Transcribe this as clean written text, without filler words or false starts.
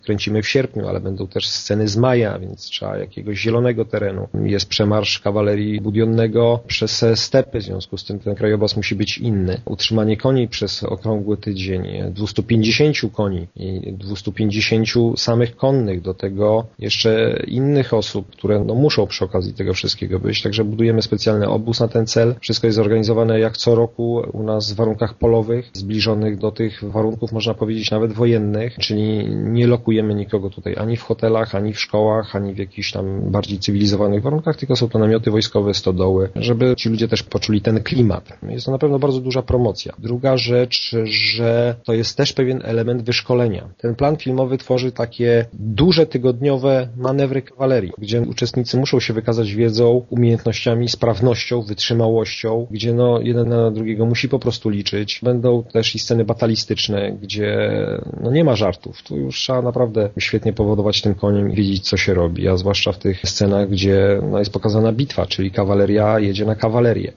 kręcimy w sierpniu, ale będą też sceny z maja, więc trzeba jakiegoś zielonego terenu. Jest przemarsz kawalerii budionnego przez stepy, w związku z tym ten krajobraz musi być inny. Utrzymanie koni przez okrągły tydzień, 250 koni i 250 samych konnych, do tego jeszcze innych osób, które muszą przy okazji tego wszystkiego być, także budujemy specjalny obóz na ten cel. Wszystko jest zorganizowane jak co roku u nas w warunkach polowych, zbliżonych do tych warunków, można powiedzieć, nawet wojennych, czyli nie lokujemy nikogo tutaj ani w hotelach, ani w szkołach, ani w jakichś tam bardziej cywilizowanych warunkach, tylko są to namioty wojskowe, stodoły, żeby ci ludzie też poczuli ten klimat. Jest to na pewno bardzo duża promocja. Druga rzecz, że to jest też pewien element wyszkolenia. Ten plan filmowy tworzy takie duże tygodniowe manewry kawalerii, gdzie uczestnicy muszą się wykazać wiedzą, umiejętnościami, sprawnością, wytrzymałością, gdzie jeden na drugiego musi po prostu liczyć. Będą też i sceny batalistyczne, gdzie nie ma żartów. Tu już trzeba naprawdę świetnie powodować tym koniem i wiedzieć, co się robi, a zwłaszcza w tych scenach, gdzie jest pokazana bitwa, czyli kawaleria jedzie na kawalerię.